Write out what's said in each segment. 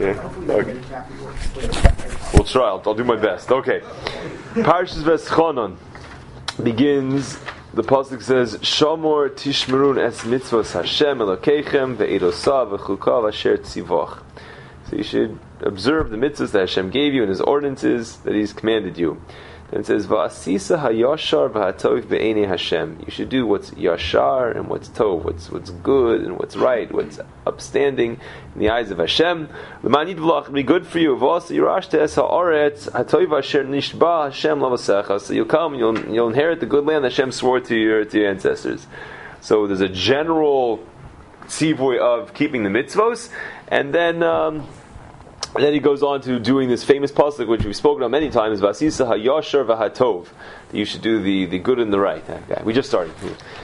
Yeah. Okay. We'll try. I'll do my best. Okay. Parshas Veschanon begins. The pasuk says, "Shamor tishmerun es mitzvos Hashem Elokeichem ve'edosav v'chukav asher tzivach." So you should observe the mitzvahs that Hashem gave you and His ordinances that He's commanded you. Then it says, "Va'asisa hayashar v'hatov be'enei Hashem." You should do what's yashar and what's tov, what's good and what's right, what's upstanding in the eyes of Hashem. L'manid v'lach, be good for you. V'asa yirashte es ha'aretz hatov asher nishba Hashem lavasecha. So you'll come, you'll inherit the good land that Hashem swore to your ancestors. So there's a general tzivoy of keeping the mitzvos, and then he goes on to doing this famous pasuk, which we've spoken of many times, Vasisa hayashar v'hatov, that you should do the good and the right. Okay, we just started.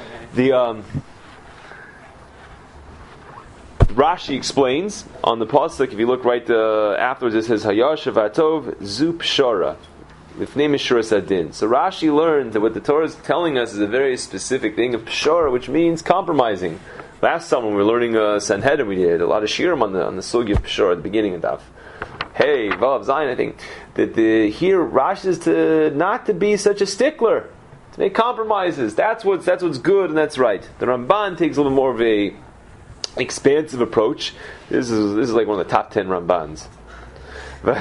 Rashi explains on the pasuk, if you look right afterwards, it says hayashar v'hatov zu pshara. Lifnei mishuras adin. So Rashi learned that what the Torah is telling us is a very specific thing of pshara, which means compromising. Last summer when we were learning Sanhedrin, we did a lot of shirim on the sugi of pshara at the beginning of Daf. Hey, Vav Zayin, I think that here Rashi is not to be such a stickler, to make compromises. That's what's good and that's right. The Ramban takes a little more of a expansive approach. This is like one of the top 10 Rambans. Al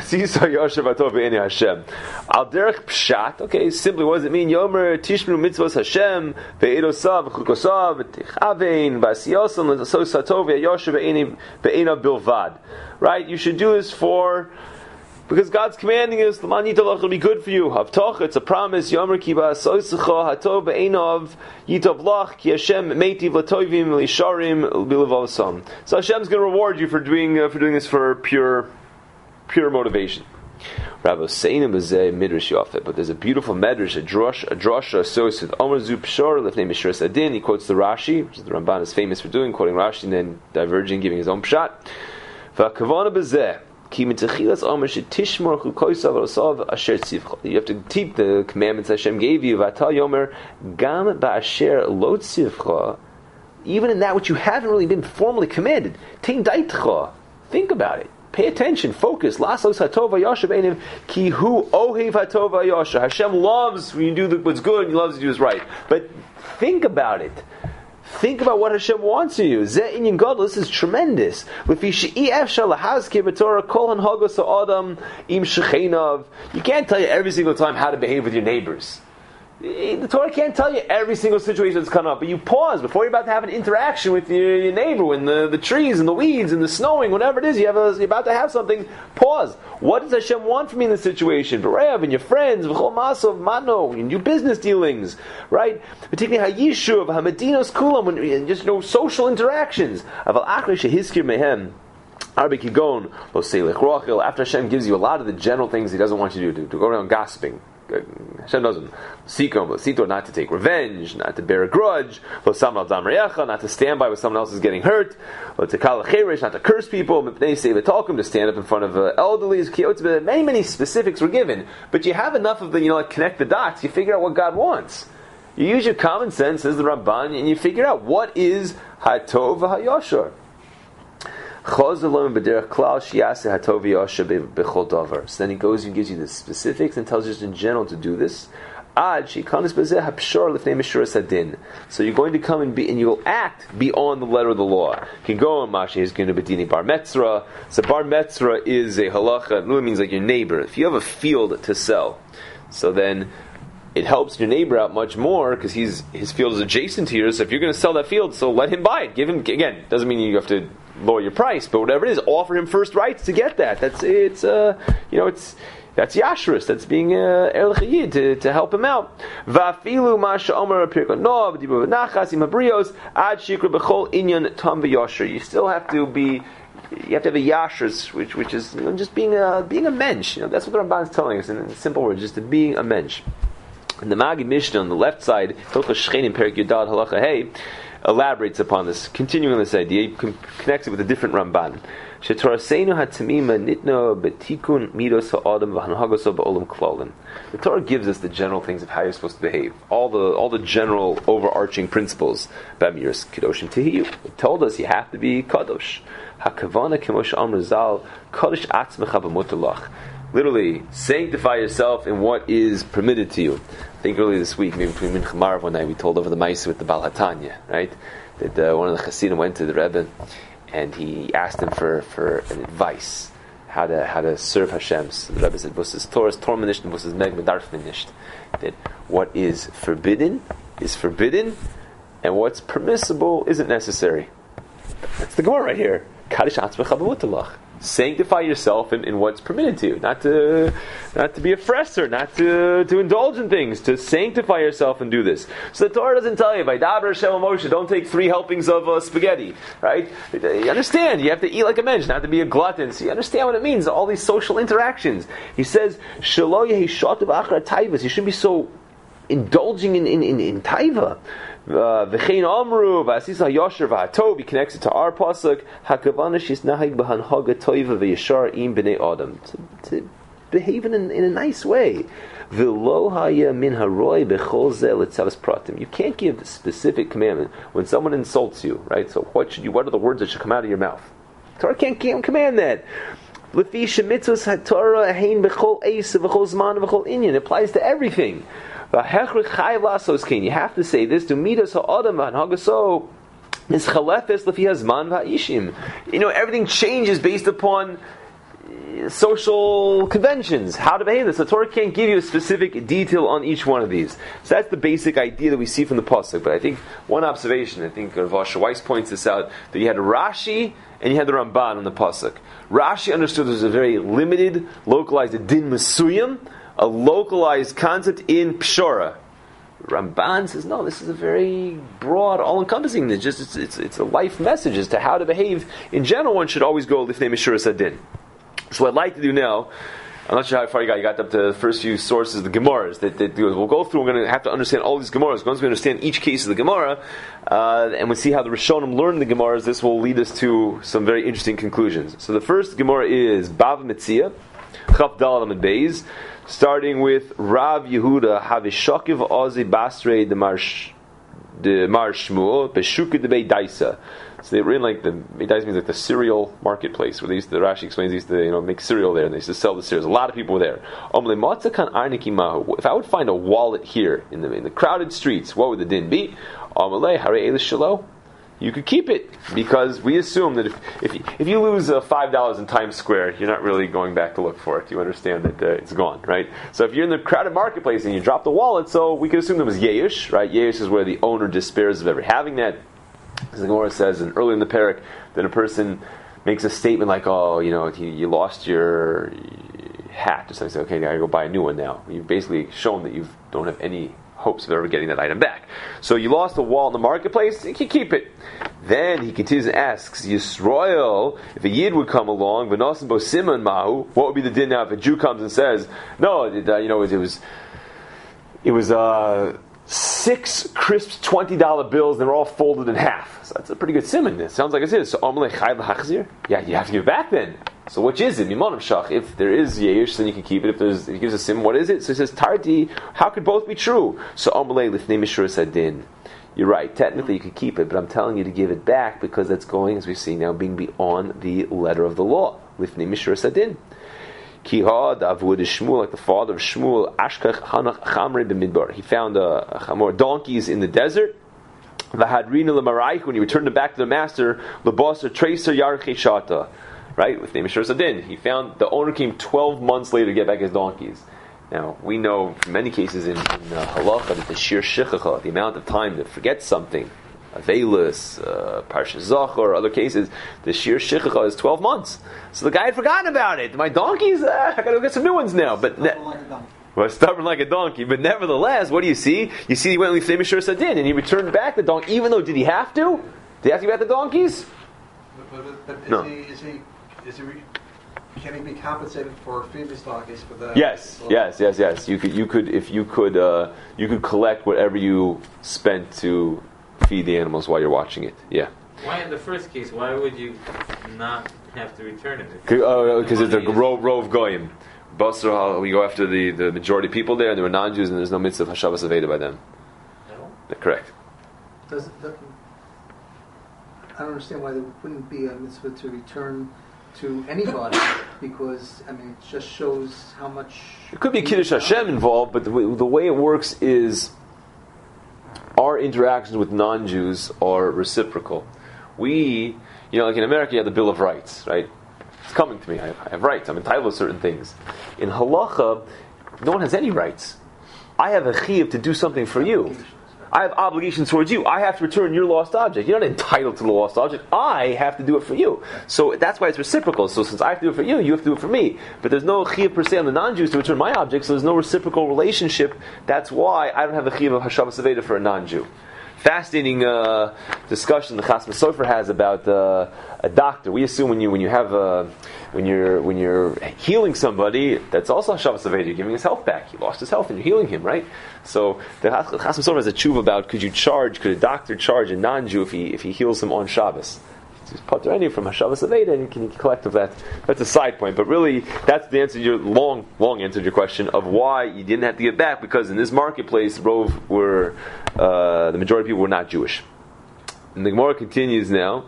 derech pshat. Okay, simply what does it mean? Yomer tishmru mitzvos Hashem ve'edosav v'chukosav v'tichavein v'asiyosan l'sos hatov ve'yosher ve'ena bilvad. Right? You should do this because God's commanding us. L'man yitov will be good for you. Havtoch, it's a promise. Yomer ki ba'asosecha hatov ve'enav yitov lach ki Hashem meitiv l'tovim l'isharim l'bilevosam. So Hashem's going to reward you for doing this for pure motivation. Rabbi Seinim is a midrash yafet, but there's a beautiful medrash, a drasha associated with Omer zu pshar lefnei mishuras adin. He quotes the Rashi, which the Ramban is famous for doing, quoting Rashi and then diverging, giving his own pshat. V'akavana b'zeh ki mitzachilas Omer shetishmor chukosav v'osav asher tzivcha. You have to keep the commandments Hashem gave you. V'atal yomer gam ba'asher lo tzivcha. Even in that which you haven't really been formally commanded. Tein daitcha. Think about it. Pay attention, focus. Lasos hatova yasha beinim ki hu ohev hatova yasha. Hashem loves when you do what's good, and He loves when you do what's right. But think about it. Think about what Hashem wants of you. Zeh inyan gadol. This is tremendous. You can't tell you every single time how to behave with your neighbors. The Torah can't tell you every single situation that's come up, but you pause before you're about to have an interaction with your neighbor, when the trees and the weeds and the snowing, whatever it is, you're about to have something. Pause. What does Hashem want from me in this situation? B'rev and your friends, v'chol masav mano, in your business dealings, right? Particularly hayishuv, hamadinos kulam, when just social interactions. Aval achrei shehiskir mehem. After Hashem gives you a lot of the general things He doesn't want you to go around gossiping. Hashem doesn't sitor, not to take revenge, not to bear a grudge, not to stand by when someone else is getting hurt, not to curse people, to stand up in front of elderly. Many specifics were given, but you have enough of the connect the dots. You figure out what God wants. You use your common sense, says the Ramban, and you figure out what is hatov v'hayashar. So then he goes and gives you the specifics and tells you just in general to do this. So you're going to come and you will act beyond the letter of the law. You can go and Masha is going to be bar metzra. So bar metzra is a halacha. It really means like your neighbor. If you have a field to sell, so then it helps your neighbor out much more because his field is adjacent to yours. So if you're going to sell that field, so let him buy it. Give him, again, doesn't mean you have to lower your price, but whatever it is, offer him first rights to get that. That's yashrus. That's being erlich yid to help him out. Vafilu masha omer pirkon nov dibu v'nachas im habrios ad shikra b'chol inyan tam v'yasher. You still have to be. You have to have a yashrus, which is just being a mensch. That's what the Ramban is telling us in simple words, just being a mensch. In the Magi Mishnah on the left side, Hilchos Shchenim Perek Yudad Halacha Hey, elaborates upon this, continuing on this idea. He connects it with a different Ramban. The Torah gives us the general things of how you're supposed to behave, all the general overarching principles. It told us you have to be kadosh. Literally, sanctify yourself in what is permitted to you. I think earlier this week, maybe between Mincha Marav one night, we told over the Maisa with the Baal HaTanya, right? That one of the Hasidim went to the Rebbe and he asked him for an advice how to serve Hashem. So the Rebbe said, "Vos is Torah menisht, vos is meg medarf menisht." That what is forbidden, and what's permissible isn't necessary. That's the Gemara right here. Kaddish atzmecha b'mutalach. Sanctify yourself in what's permitted to you, not to be a fresser, not to indulge in things, to sanctify yourself and do this. So the Torah doesn't tell you, Vaydaber Hashem Moshe, don't take 3 helpings of spaghetti, right? You understand, you have to eat like a mensch, not to be a glutton. So you understand what it means, all these social interactions. He says, Shelo yehi shotav achra taivas, you shouldn't be so indulging in taiva. V'chein amru v'asisa yosher v'hatov. He connects it to our pasuk. Hakavana shis nahig b'hanhaga toiva v'yashar im b'nei adam. To behave in a nice way. V'lo haya min haroi b'chol zeh l'tzavas pratim. You can't give a specific commandment when someone insults you, right? So what are the words that should come out of your mouth? Torah can't command that. L'fi shemitzvos haTorah hein b'chol eis v'chol zman v'chol inyan. It applies to everything. You have to say this to midas ha'adam v'hanhagaso is chalefes lefi hazman v'ha'ishim. Everything changes based upon social conventions, how to behave this. The Torah can't give you a specific detail on each one of these. So that's the basic idea that we see from the pasuk. But I think one observation, Rav Asher Weiss points this out, that you had Rashi and you had the Ramban on the pasuk. Rashi understood there was a very limited, localized din mesuyim, a localized concept in Pshora. Ramban says, no, this is a very broad, all-encompassing. It's a life message as to how to behave. In general, one should always go lifnei Meshuras Hadin. So what I'd like to do now, I'm not sure how far you got up to the first few sources, the Gemaras, that we'll go through. We're going to have to understand all these Gemaras. Once we understand each case of the Gemara, and we see how the Rishonim learn the Gemaras, this will lead us to some very interesting conclusions. So the first Gemara is Bava Metzia, Chaf Daled Amud Beis, starting with Rav Yehuda Havishakiv Ozi Basrei de Mar Shmuel Beshuka de Bei Daisa. So they were in like the Daisa means like the cereal marketplace where they used to, Rashi explains they used to make cereal there and they used to sell the cereals. A lot of people were there. If I would find a wallet here in the crowded streets, what would the din be? You could keep it, because we assume that if you lose $5 in Times Square, you're not really going back to look for it. You understand that it's gone, right? So if you're in the crowded marketplace and you drop the wallet, so we could assume there was Yeush, right? Yeush is where the owner despairs of ever having that. As the Gemara says, and early in the parak, that a person makes a statement like, you lost your hat, or something. So, okay, I gotta go buy a new one now. You've basically shown that you don't have any hopes of ever getting that item back. So you lost the wall in the marketplace, you can keep it. Then he continues and asks, Yisroel, if a Yid would come along, V'nosim bo siman mahu, what would be the din now if a Jew comes and says, no, it was 6 crisp $20 bills, and they were all folded in half. So that's a pretty good siman. It sounds like it's it. So Amalei Chai L'Hachzir? Yeah, you have to give it back then. So which is it? Mimonam Shach. If there is Yeish, then you can keep it. If he gives a sim, what is it? So he says, Tarti, how could both be true? So Amalei L'fnei Meshuras Hadin. You're right. Technically, you could keep it, but I'm telling you to give it back because that's going, as we see now, being beyond the letter of the law. L'fnei Meshuras Hadin. Kihad Avud Shmuel, like the father of Shmuel, Ashkach Hanach Chamre b'Midbar. He found more donkeys in the desert. V'hadrina l'maraych, when he returned them back to the master, l'basar tracer yarchei shata. Right, with name Meshuras Hadin. He found the owner came 12 months later to get back his donkeys. Now we know from many cases in halacha that the shir shichacha, the amount of time to forget something, Avelis, Parsha Zachor, other cases, the shir shichacha is 12 months. So the guy had forgotten about it. My donkeys, I gotta go get some new ones now. But stubborn like a donkey. But nevertheless, what do you see? You see, he went with Meshuras Hadin and he returned back the donkey. Even though, did he have to? Did he have to give back the donkeys? But no. Can he be compensated for previous donkeys for that? Yes. You could collect whatever you spent to feed the animals while you're watching it. Yeah. Why in the first case? Why would you not have to return it? Because it's a rov goyim. Basra, we go after the majority of people there, and there were non-Jews, and there's no mitzvah of Hashavas Aveda by them. No. Correct. I don't understand why there wouldn't be a mitzvah to return to anybody, because it just shows how much. It could be Kiddush Hashem involved, but the way it works is our interactions with non-Jews are reciprocal. We, like in America, you have the Bill of Rights, right? It's coming to me. I have rights. I'm entitled to certain things. In Halacha, no one has any rights. I have a chiyuv to do something for you. I have obligations towards you. I have to return your lost object. You're not entitled to the lost object. I have to do it for you. So that's why it's reciprocal. So since I have to do it for you, you have to do it for me. But there's no chiyuv per se on the non-Jews to return my object, so there's no reciprocal relationship. That's why I don't have a chiyuv of Hashavas Aveda for a non-Jew. Fascinating discussion the Chasam Sofer has about a doctor. We assume when you're healing somebody, that's also Hashavas Aveda. You're giving his health back. He lost his health, and you're healing him, right? So the Chasam Sofer has a tshuva about could a doctor charge a non-Jew if he heals him on Shabbos? He's patur any from Hashavas Aveda, and can collect of that. That's a side point, but really that's the answer to your long answer to your question of why you didn't have to give back, because in this marketplace, Rov were the majority of people were not Jewish. And the Gemara continues now.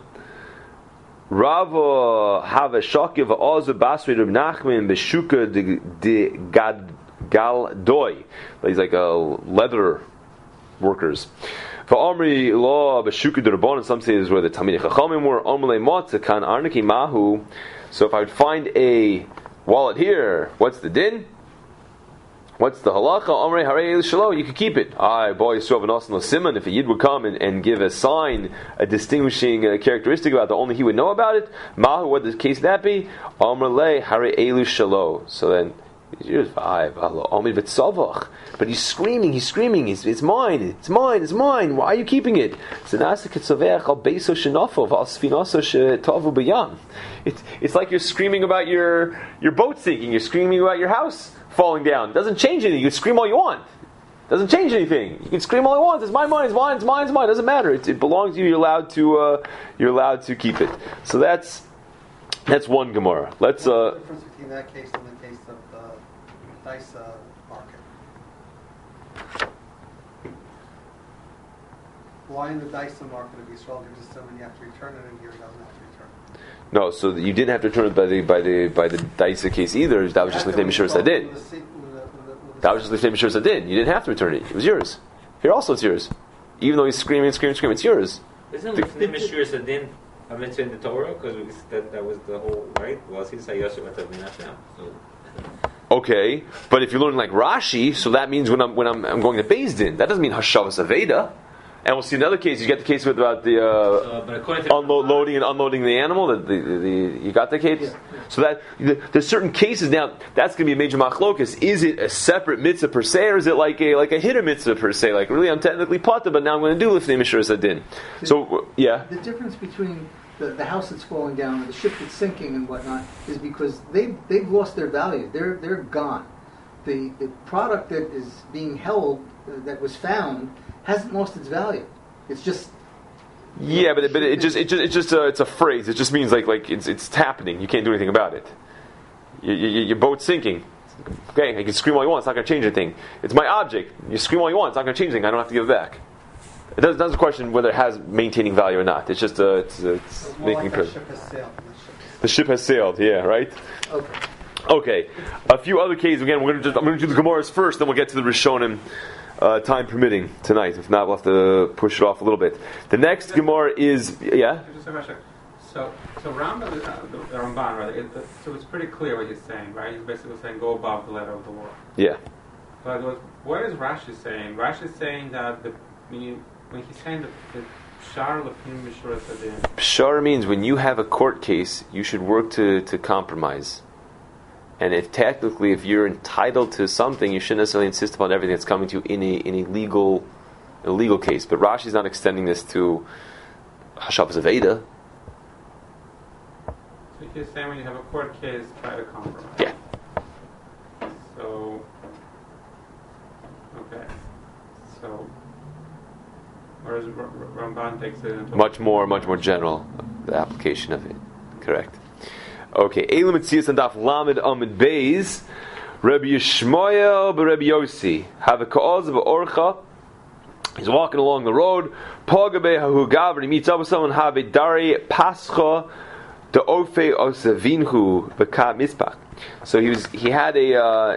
Rava have a shakiv ozu basri Reb Nachman beshuka de galdoy. He's like a leather workers. For Omri law beshuka de Rabban, and some say this is where the Talmidei Chachamim were. Omrei matzah kan arniki mahu. So if I would find a wallet here, what's the din? What's the halacha? Omrei harei el shalo. You could keep it. Boy, Yisrael v'nosan l'siman. If a yid would come and give a sign, a distinguishing characteristic about that only he would know about it. Mahu, what the case that be? Omrei harei elu shalo. So then. But he's screaming, it's mine. Why are you keeping it? It's like you're screaming about your boat sinking, you're screaming about your house falling down. It doesn't change anything. You can scream all you want. It doesn't change anything. You can scream all you want. It's my money, it's mine, it's mine, it's mine. It doesn't matter. It belongs to you. You're allowed to keep it. So that's one Gemara. Let's. What's the difference between that case and the case of the dice market? Why in the dice market of Israel gives us something you have to return it, and here he doesn't have to return it? No, so you didn't have to return it by the Daisa case either. That was just Lifnei Mishur Sadin. That was just Lifnei Mishur Sadin. You didn't have to return it. It was yours. Here also it's yours. Even though he's screaming, it's yours. Isn't Lifnei Mishur Sadin a mitzvah in the Torah? Because that was the whole, right? Was he Sayoshe Matavin Hashem? Okay, but if you're learning like Rashi, so that means when I'm going to Beis Din, that doesn't mean Hashavas Aveda. And we'll see another case. You get the case about the loading and unloading the animal. You got the case. Yeah. So that there's certain cases now. That's going to be a major machlokus. Is it a separate mitzvah per se, or is it like a hitter mitzvah per se? Like really, I'm technically potter, but now I'm going to do Lifnei Mishur Sadin. So yeah. The difference between the house that's falling down and the ship that's sinking and whatnot is because they've lost their value. They're gone. The product that is being held that was found hasn't lost its value. It's just but it's a phrase. It just means like it's happening. You can't do anything about it. Your boat's sinking. Okay, you can scream all you want. It's not going to change anything. It's my object. You scream all you want. It's not going to change anything. I don't have to give it back. It doesn't question whether it has maintaining value or not. It's just it's making like ship has sailed. The ship has sailed. Yeah, right. Okay. A few other cases. Again, I'm going to do the Gemaras first, then we'll get to the Rishonim. Time permitting tonight. If not, we'll have to push it off a little bit. The next Gemara is So Rambam, the Ramban, right? So it's pretty clear what he's saying, right? He's basically saying go above the letter of the law. Yeah. But what is Rashi saying? Rashi is saying that when he's saying that the Pshar Lefnim Mishur Sadin. Pshar means when you have a court case, you should work to compromise. And if you're entitled to something, you shouldn't necessarily insist upon everything that's coming to you in a legal case. But Rashi's not extending this to Hashavas Aveda. So he's saying when you have a court case, try to compromise. Yeah. So, okay. So, or whereas Ramban takes it into much more general, the application of it. Correct. Okay, Elam Mitzias and Daf Lamed Amid Beis, Rabbi Yishmael Rabbi Yossi, have a cause of Orcha. He's walking along the road. Pagabe Hahu Gavr, he meets up with someone. Have a Dari Pascha, the Ofe Osavinhu Bekat Mispach. So he had a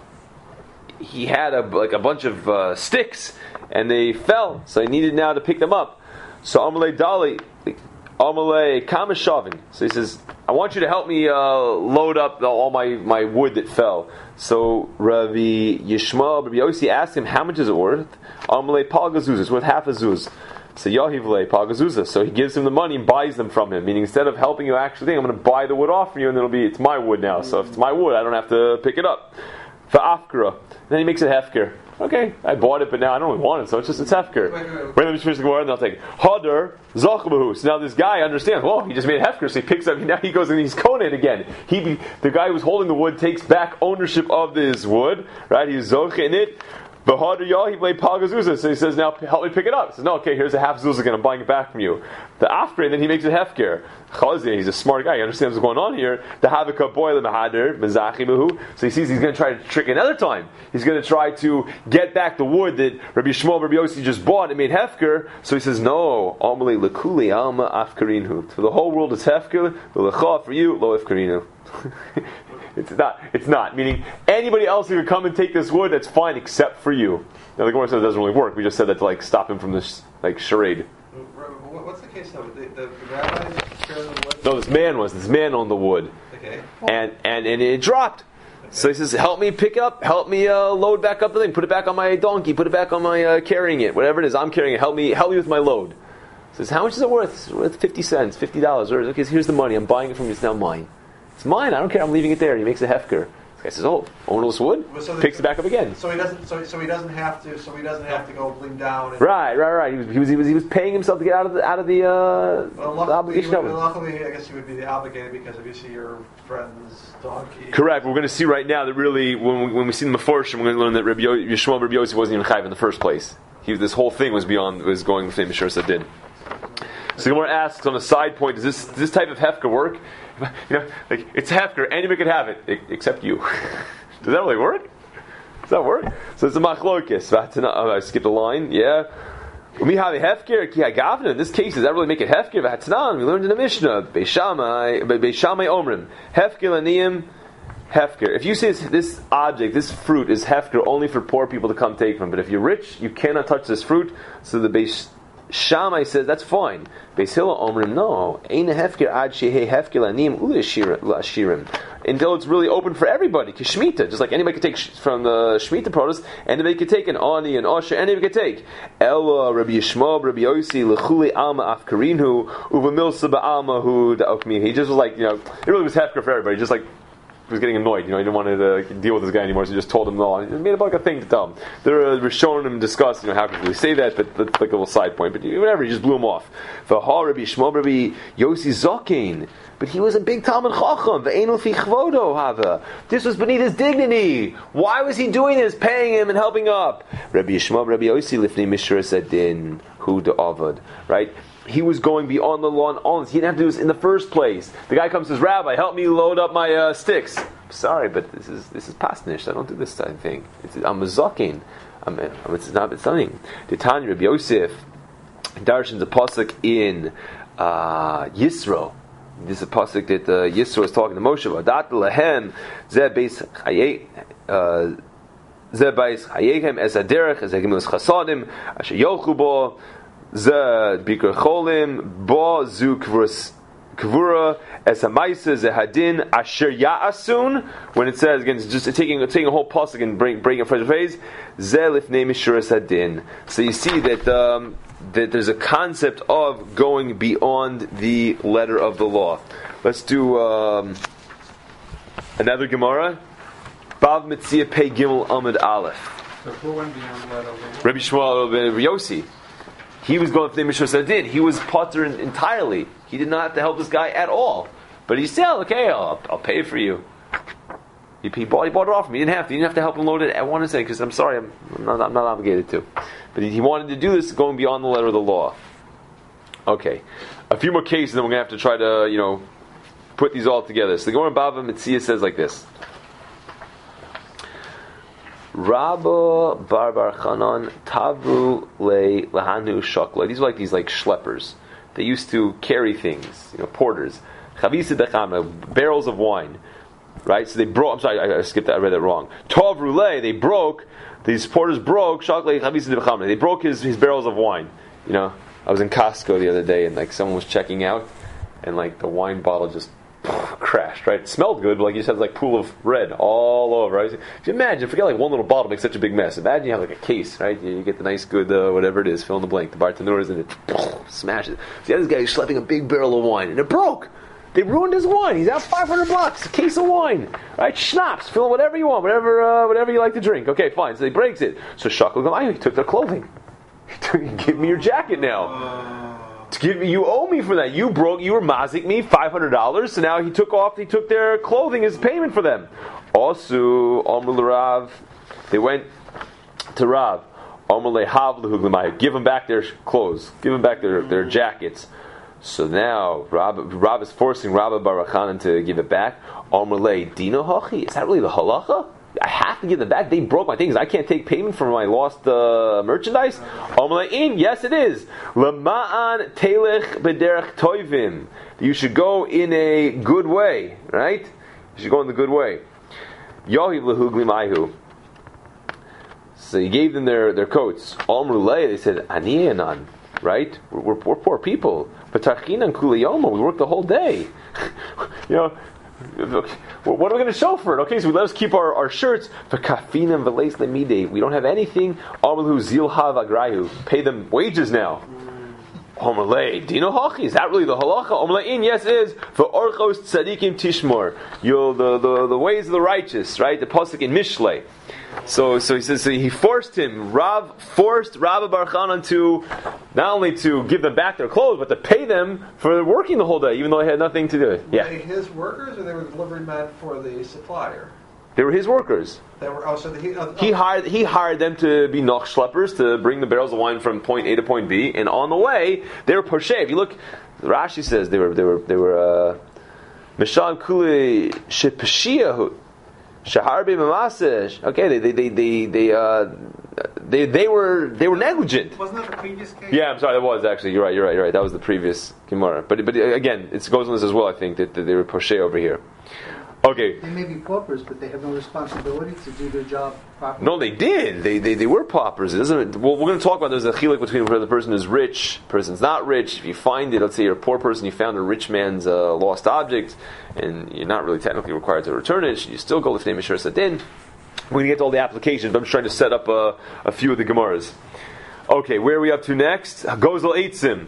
bunch of sticks, and they fell. So he needed now to pick them up. So Amalei Dali, Amalei Kamashavin. So he says, I want you to help me load up all my wood that fell. So Rabbi Yishmael, Rabbi Yossi asked him, how much is it worth? Amalei Palgazuz, it's worth half a zuz. So Yahivle Palgazuzah. So he gives him the money and buys them from him. Meaning, instead of helping you actually, I'm going to buy the wood off from you, and it's my wood now. So if it's my wood, I don't have to pick it up. For Afkara. Then he makes it hefker. Okay, I bought it, but now I don't really want it, so it's hefker. Wait, let me finish the Gemara, and I'll take Hadar Zachbahu. So now this guy understands. Well, he just made hefker, so he picks up. Now he goes and he's konet again. The guy who was holding the wood takes back ownership of this wood. Right? He's zoch in it. But Hadar Yah, he played Palgazuzah, so he says, now help me pick it up. He says, no, okay, here's a half zuzah again, I'm buying it back from you. The Afkar, then he makes it hefker. Chazia, he's a smart guy, he understands what's going on here. The Havaka boy, the Mahadir, Mazachi Mahu. So he sees he's going to try to trick another time. He's going to try to get back the wood that Rabbi Shmuel, Rabbi Yossi just bought and made hefker. So he says, no, Amalei Lekuli Alma Afkarinhu. For the whole world it's hefker, the Lecha for you, Lo Afkarinu. It's not. Meaning, anybody else who could come and take this wood, that's fine, except for you. Now the Gemara says it doesn't really work. We just said that to stop him from this charade. What's the case of the rabbis carrying the wood? No, this man owned the wood. Okay. And it dropped. Okay. So he says, help me pick up, help me load back up the thing, put it back on my donkey, put it back on my carrying it, whatever it is, I'm carrying it, help me with my load. He says, how much is it worth? It's worth 50 cents, $50. Or, okay, here's the money, I'm buying it from you, it's now mine. It's mine, I don't care, I'm leaving it there. He makes a hefker. This guy says, oh, ownerless wood? Picks it back up again. So he doesn't have to go bling down. Right. He was paying himself to get out of the obligation. Luckily, I guess he would be obligated because if you see your friend's donkey. Correct. We're going to see right now that really, when we see the Meforshim, we're going to learn that Rabbi Yossi wasn't even chayv in the first place. This whole thing was going with him, Mishur Sadin. So the Gemara asks on a side point, does this type of hefker work? It's hefker, anybody could have it, except you. Does that really work? Does that work? So it's a machlokes. I skipped a line, yeah. We have a hefker, ki hagavna. In this case, does that really make it hefker? V'hatzanan, we learned in the Mishnah, Beishamai Omrim, hefker laniyim, hefker. If you say this object, this fruit is hefker only for poor people to come take from, but if you're rich, you cannot touch this fruit, so the Beishamai Shammai says that's fine. Beis Hillel Omrim, no. Ein hefker ad shehei hefker lanim u'lashirim. Until it's really open for everybody. Kishmita, just like anybody could take from the Shemitah produce, anybody could take an ani, an osher, anybody could take. Ella Rabbi Yishmael, Rabbi Yossi, lechuli alma afkarinhu uvamilsa ba'alma hu da'okmi. He just was like, it really was hefker for everybody. Just like he was getting annoyed, he didn't want to deal with this guy anymore, so he just told him no. He made it like a thing to tell him. They were showing him discuss, how could we say that, but that's like a little side point. But whatever, he just blew him off. V'ha Rabbi Shmuel, Rabbi Yossi Zokin, but he was a big Talmud Chacham. V'einu fi chvodo hava. This was beneath his dignity. Why was he doing this, paying him and helping up? Rabbi Shmuel, Rabbi Yossi lifnei Mishra Sadin hu da'avad. Right. He was going beyond the law and honest. He didn't have to do this in the first place. The guy comes and says, Rabbi, help me load up my sticks. Sorry, but this is pasnish. I don't do this type of thing. I'm a zokin. It's nothing. The Tanya Rabbi Yosef darshan's a pasuk in Yisro. This is a pasuk that Yisro is talking to Moshe about. Dat lehem zeh beis chayehem es aderech es hagemus chasadim asher yochu bo. Ze bikur cholim bo zu kvura as a ma'isa ze hadin asher ya'asun. When it says again, it's just taking a whole pasuk and breaking a phrase. Ze lifnei mishuras hadin. So you see that that there's a concept of going beyond the letter of the law. Let's do another Gemara. Bav Mitzia Pei Gimel Amud Aleph. So who went beyond the letter of the law? Rabbi Shmuel Rabbi Yossi. He was going for the Mishra Sadin. He was potter entirely. He did not have to help this guy at all. But he said, okay, I'll pay for you. He bought it off me. He didn't have to help him load it. I want to say because I'm sorry, I'm not obligated to. But he wanted to do this, going beyond the letter of the law. Okay, a few more cases, then we're going to have to try to put these all together. So the Gemara Bava Metzia says like this. Rabba Bar Chanan Tavru Le Lahanu Shakla. These are like these schleppers. They used to carry things, porters. Chavisa Dechama, barrels of wine. Right? So they broke, I'm sorry, I skipped that, I read that wrong. Tavru Le, they broke, these porters broke, Shakla Chavisa Dechama. They broke his barrels of wine. I was in Costco the other day and someone was checking out and the wine bottle just crashed, right? It smelled good, but you just had pool of red all over, right? If you imagine, forget one little bottle makes such a big mess. Imagine you have a case, right? You get the nice good, whatever it is, fill in the blank, the bartender is in it, smashes it. So this guy is schlepping a big barrel of wine and it broke. They ruined his wine. He's out $500, a case of wine, right? Schnapps, fill in whatever you want, whatever you like to drink. Okay, fine. So he breaks it. So Shakal he took their clothing. Give me your jacket now. You owe me for that. You were mazik me $500. So now he took their clothing as payment for them. Also, Rav, they went to Rav. Give them back their clothes. Give them back their jackets. So now Rav is forcing Rabba Bar Chanan to give it back. Dino Hachi. Is that really the halacha? I have to give them back. They broke my things. I can't take payment for my lost merchandise. Yes, it is. Lama'an telech bederech toivim. You should go in a good way, right? You should go in the good way. Yohiv lehugli maihu. So he gave them their coats. Amrulei, they said aniyanan, right? We're poor people. But tarchinan kuliyoma, we work the whole day. What are we going to show for it? Okay, so let us keep our shirts. We don't have anything. Pay them wages now. Do you know hachi? Is that really the halacha? Yes, it is. For orchos tzadikim tishmor. The ways of the righteous, right? The pasuk in Mishlei. So he says, so he forced him. Rav forced Rabba Bar Chanan to not only to give them back their clothes, but to pay them for working the whole day, even though they had nothing to do it. Were they his workers, or they were delivering men for the supplier? They were his workers. They were. He hired them to be noch schleppers to bring the barrels of wine from point A to point B, and on the way they were porsche. If you look, Rashi says they were Mishan Kuli Shepashiyahu. Shaharbi Mamasesh. Okay, they were negligent. Wasn't that the previous case? Yeah, I'm sorry, that was actually. You're right. That was the previous Gemara. But again, it goes on this as well. I think that they were poshé over here. Okay. They may be paupers, but they have no responsibility to do their job properly. No, they did. They were paupers. We're going to talk about there's a chiluk between whether the person is rich, person's not rich. If you find it, let's say you're a poor person, you found a rich man's lost object, and you're not really technically required to return it, you still go l'fnei Mishur Sadin. We're going to get to all the applications, but I'm just trying to set up a few of the Gemaras. Okay, where are we up to next? Hagozal Eitzim,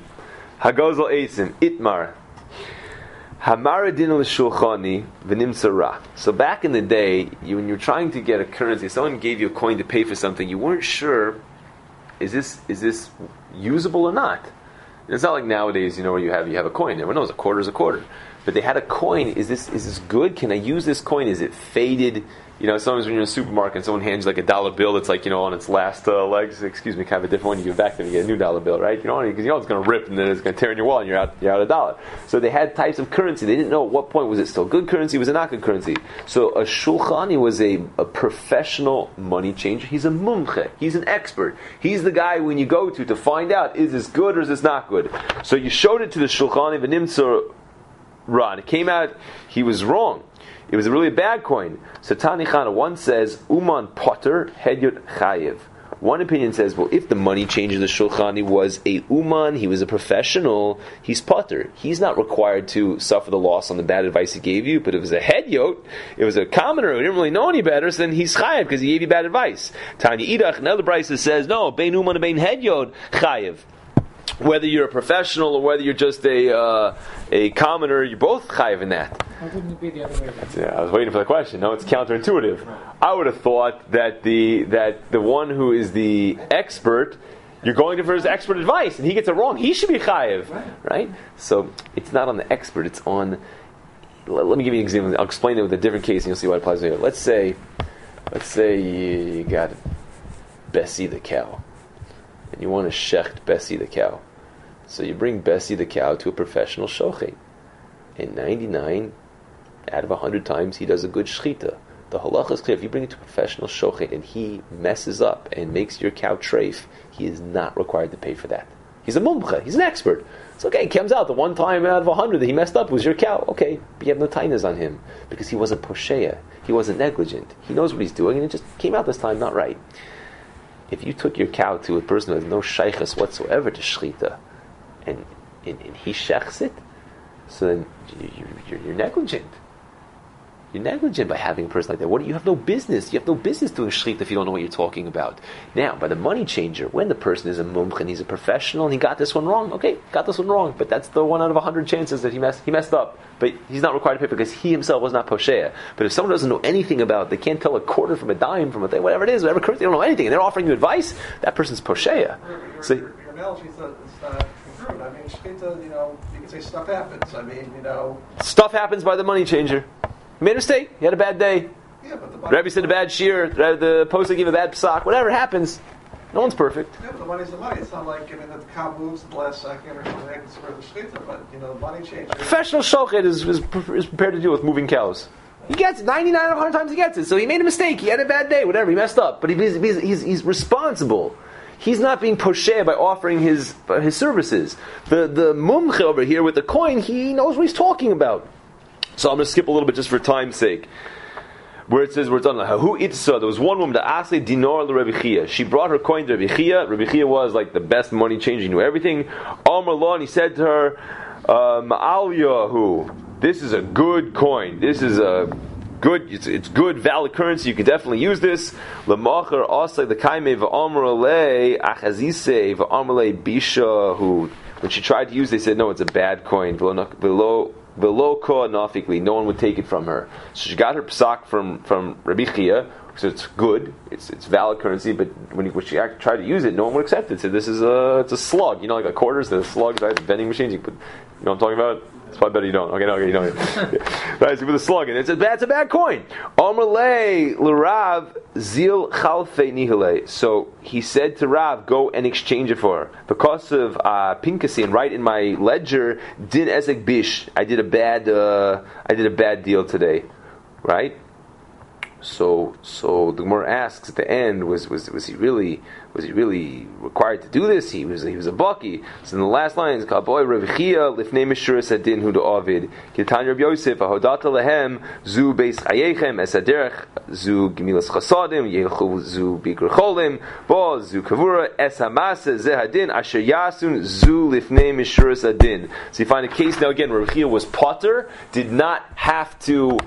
Itmar. Hamaradin l'shulchani v'nimtzara. So back in the day, when you're trying to get a currency, someone gave you a coin to pay for something, you weren't sure, is this usable or not? And it's not like nowadays, where you have a coin. Everyone knows a quarter is a quarter. But they had a coin. Is this good? Can I use this coin? Is it faded? Sometimes when you're in a supermarket and someone hands you a dollar bill that's on its last legs, excuse me, kind of a different one, you give it back to them, you get a new dollar bill, right? Because it's going to rip and then it's going to tear in your wallet and you're out a dollar. So they had types of currency. They didn't know at what point was it still good currency, was it not good currency. So a shulchani was a professional money changer. He's a mumche. He's an expert. He's the guy when you go to find out, is this good or is this not good? So you showed it to the shulchani v'nimtzar Ran. It came out, he was wrong. It was a really bad coin. So Tani Chana, one says, Uman Potter Hedyot Chayev. One opinion says, well, if the money changer, the Shulchani, was a Uman, he was a professional, he's Potter. He's not required to suffer the loss on the bad advice he gave you, but if it was a Hedyot, it was a commoner who didn't really know any better, so then he's Chayev because he gave you bad advice. Tani Idach, another Brisa says, no, Bein Uman and Bein Hedyot Chayev. Whether you're a professional or whether you're just a commoner, you're both chayiv in that. Why wouldn't it be the other way around? Yeah, I was waiting for the question. No, it's counterintuitive. Right. I would have thought that the one who is the expert, you're going to for his expert advice, and he gets it wrong. He should be chayiv, right? So it's not on the expert; it's on let me give you an example. I'll explain it with a different case, and you'll see why it applies here. Let's say you got Bessie the cow, and you want to shecht Bessie the cow. So you bring Bessie the cow to a professional shochet, and 99 out of 100 times he does a good shechita. The halacha is clear. If you bring it to a professional shochet and he messes up and makes your cow treif, he is not required to pay for that. He's a mumcha. He's an expert. It's okay. It comes out the one time out of 100 that he messed up was your cow. Okay, but you have no tainas on him because he wasn't posheya. He wasn't negligent. He knows what he's doing, and it just came out this time not right. If you took your cow to a person who has no shaychus whatsoever to shechita, and he shechs it, so then you're negligent. You're negligent by having a person like that. You have no business. You have no business doing shechita if you don't know what you're talking about. Now, by the money changer, when the person is a mumch and he's a professional and he got this one wrong, okay, got this one wrong, but that's the 1 out of 100 chances that he messed up. But he's not required to pay because he himself was not posheya. But if someone doesn't know anything about, they can't tell a quarter from a dime from a thing, whatever it is, whatever currency, they don't know anything, and they're offering you advice, that person's posheya. Your analogy is not congruent. I mean, shechita, you can say stuff happens. I mean, Stuff happens by the money changer. He made a mistake. He had a bad day. Yeah, but the Rebbe said a bad shear. The poster gave a bad psak. Whatever happens, no one's perfect. Yeah, but the money's the money. It's not like that the cow moves at the last second or something. It's for the shechita, but the money changes. Professional shochet is prepared to deal with moving cows. He gets it. 99 out of 100 times he gets it. So he made a mistake. He had a bad day. Whatever. He messed up. But he's responsible. He's not being posheya by offering his services. The mumche over here with the coin, he knows what he's talking about. So I'm going to skip a little bit just for time's sake. Where it says, where it's on Hahu Itza, there was one woman that asked dinar le Rebbe Chia. She brought her coin to Rebbe Chia. Rebbe Chia was like the best money changer, he knew everything. Amar lo, and he said to her, Ma'al Yahu, this is a good coin. This is a good, it's good, valid currency. You can definitely use this. L'macher asay the kaime v'amar le achazise v'amar le bisha. When she tried to use it, they said, no, it's a bad coin. Below ko nafikli, no one would take it from her. So she got her psak from Rabbi Chia, so it's good, it's valid currency. But when she tried to use it, no one would accept it. So this is it's a slug, like a quarters, the slugs, right? Vending machines. You put, what I'm talking about? It's probably better you don't. Okay, you don't. Right, so with a slug in it, it's a bad coin. Amalei l'Rav zil chalfei nihile. So he said to Rav, go and exchange it for her. Because of pinkasi, and write in my ledger, din ezek bish. I did a bad deal today, right? So the Gemara asks at the end, was he really required to do this? He was a bucky. So in the last line, it's called boy Rav Chia lifnei mishuras adin hu Ovid Ketanya Rav Yosef ahodata lehem zu beis chayechem esaderech zu gemilas chasadim yelchu zu bikr cholim bo zu kavura es hamase zehadin asher yasun zu lifnei mishuras adin. So you find a case now again where Rav Chia was potter, did not have to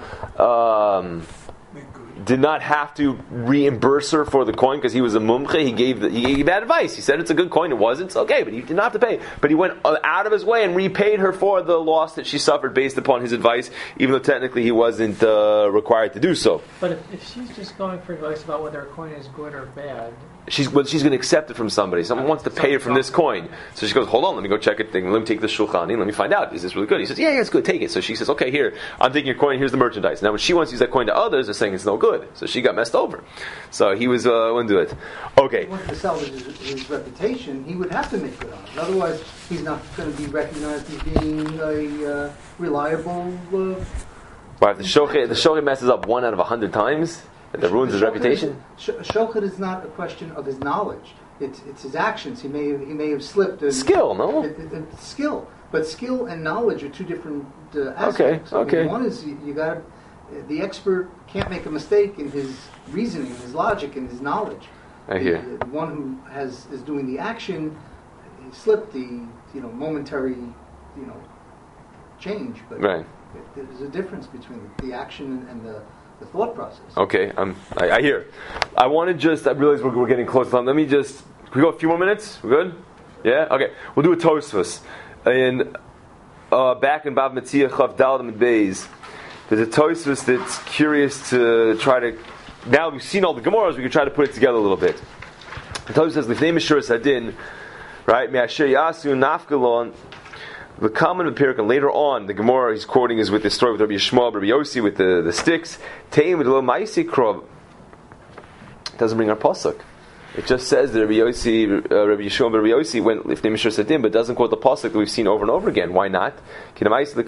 reimburse her for the coin because he was a mumche. He gave bad advice. He said it's a good coin. It wasn't. It's okay, but he did not have to pay. But he went out of his way and repaid her for the loss that she suffered based upon his advice, even though technically he wasn't required to do so. But if she's just going for advice about whether a coin is good or bad, she's going to accept it from somebody. Someone wants to pay her from this coin. So she goes, hold on, let me go check it. Let me take the shulchan in. Let me find out. Is this really good? He says, yeah, it's good. Take it. So she says, okay, here. I'm taking your coin. Here's the merchandise. Now when she wants to use that coin to others, they're saying it's no good. So she got messed over. So he was wouldn't do it. Okay. If he wants to salvage his reputation, he would have to make good on it. Otherwise, he's not going to be recognized as being a reliable. Right, if the shochet messes up 1 out of 100 times, that ruins his reputation. Shochet is not a question of his knowledge. It's his actions. He may have slipped. Skill, no? Skill, but skill and knowledge are two different aspects. Okay. One is you got the expert can't make a mistake in his reasoning, his logic, and his knowledge. I hear. The one who is doing the action, he slipped the momentary change, but right. There's a difference between the action and the thought process. Okay, I hear. I realize we're getting close to time. Let me can we go a few more minutes? We're good? Yeah? Okay. We'll do a Tosfos. And back in Bab Metzia Chav Daled Amid Beis, there's a Tosfos that's curious to try to, now we've seen all the Gemaras, we can try to put it together a little bit. The Tosfos says, Lifnei Mishuras Hadin, right? Me'asher Yasu Nafgalon, The common of Pirkei, and later on, the Gemara he's quoting is with the story with Rabbi Yishmael, Rabbi Yossi with the sticks. Teim with the little ma'aseh krov. Doesn't bring our pasuk. It just says that Rabbi Yishmael, Rabbi Yossi went lifnei Mishra Sadim, but doesn't quote the pasuk that we've seen over and over again. Why not? And later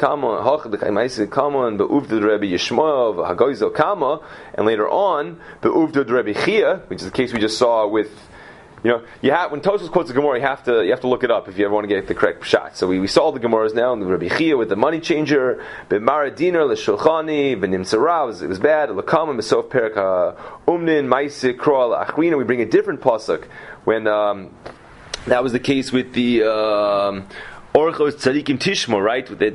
on, be'uvdud Rabbi Chia, which is the case we just saw with. When Tosfos quotes the Gemara, you have to look it up if you ever want to get the correct shot. So we saw the Gemaras now, and the Rabbi Chia with the money changer, B'maradiner l'shulchani, b'nimtzara, it was bad, l'kama b'sof perak umnin, ma'aseh krol achrina. We bring a different pasuk when that was the case with the orchos tzadikim tishmo, right? With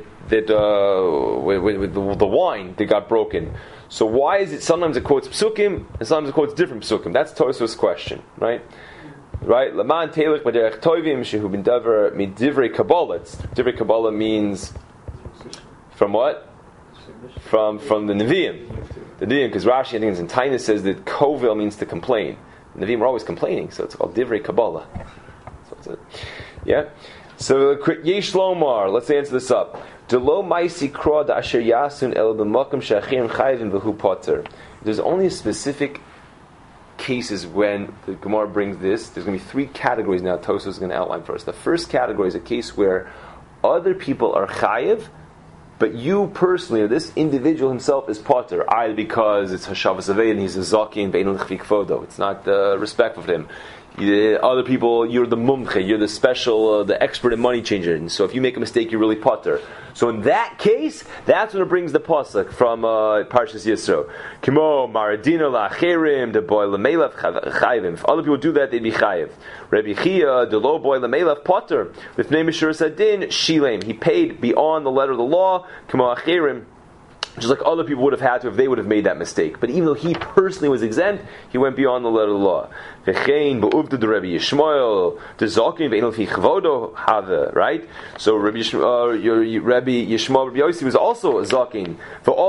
the wine that got broken. So why is it sometimes it quotes psukim and sometimes it quotes different psukim? That's Tosfos' question, right? Right? Laman teilach b'derech toivim shehu bin davar midivrei kabbalah. Divrei kabbalah means from what? From the Nevi'im. The Nevi'im, because Rashi, I think in Tainus says that kovil means to complain. The Nevi'im are always complaining, so it's called divrei kabbalah. Yeah? So yesh lomar, let's answer this up. Delo ma'aseh kro asher yasun el b'makom she'achirim chayvim v'hu potter. There's only a specific cases when the Gemara brings this. There's going to be three categories now Tosfos is going to outline for us. The first category is a case where other people are chayiv, but you personally, or this individual himself, is potter, either because it's hashavas avei and he's a zaki and ve'enu l'chvik fodo. It's not respectful of him. Other people, you're the mumche, you're the special, the expert in money changer. And so if you make a mistake, you're really potter. So in that case, that's when it brings the pasuk from Parshas Yisro. Kimo maradina la'acherim de boy l'meilav chayvim. If other people do that, they'd be chayiv. Rabbi Chia de lo boy l'meilav potter. With name Mishra Sadin shilem. He paid beyond the letter of the law. Kimo acherim. Just like other people would have had to if they would have made that mistake. But even though he personally was exempt, he went beyond the letter of the law. Right? So Rabbi Yishmael, Rabbi Yossi was also a zakin.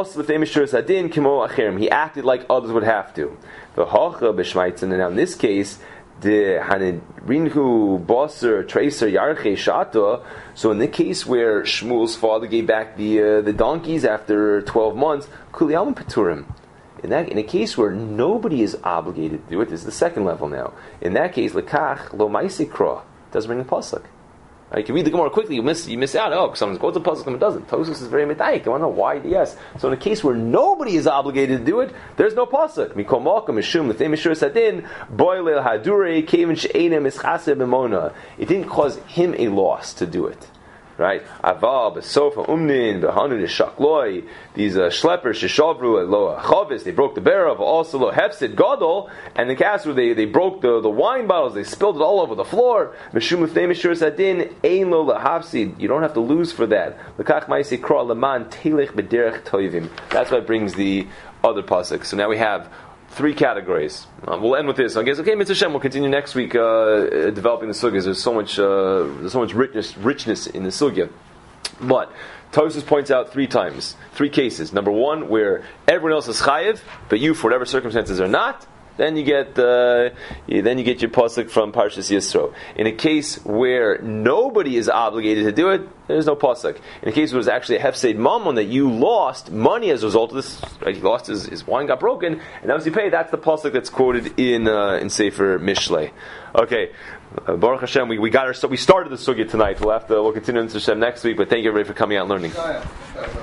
He acted like others would have to. And now in this case, the Rinhu Bosser Tracer Yarche Shato. So in the case where Shmuel's father gave back the donkeys after 12 months, Kuliyam Peturim. In a case where nobody is obligated to do it, this is the second level now. In that case, Lekach Lo Ma'aseh Kro doesn't bring the pasuk. You can read the Gemara quickly, you miss out. Oh, someone quotes the pasuk, someone doesn't. Tosfos is very medayik. I want to know why. Yes. So in a case where nobody is obligated to do it, there's no pasuk. Mikol malka mishum l'tei mishur sadin boilel hadurei kevin she'enem ischase b'mona. It didn't cause him a loss to do it. Right? Aval b'sofa umnin b'hanu nishakloi. These schleppers sheshavru lo chavis. They broke the barrel. Also lo hefsid gadol. And the castle they broke the wine bottles. They spilled it all over the floor. Mishum l'fnei mishur sadin ein lo lahafsid. You don't have to lose for that. L'kach ma'aseh kro leman telech b'derech toivim. That's what brings the other pasuk. So now we have three categories. We'll end with this. I guess, okay, Mitzvah Shem, we'll continue next week developing the sugyas. There's so much richness in the sugya. But Tosfos points out three cases. Number one, where everyone else is chayiv, but you, for whatever circumstances, are not. Then you get your pasuk from Parshas Yisro. In a case where nobody is obligated to do it, there's no pasuk. In a case where it was actually a hefseid mammon that you lost money as a result of this, right? He lost his wine got broken, and that was you pay. That's the pasuk that's quoted in Sefer Mishlei. Okay, Baruch Hashem, we started the sugya tonight. We'll continue into Hashem next week. But thank you everybody for coming out and learning.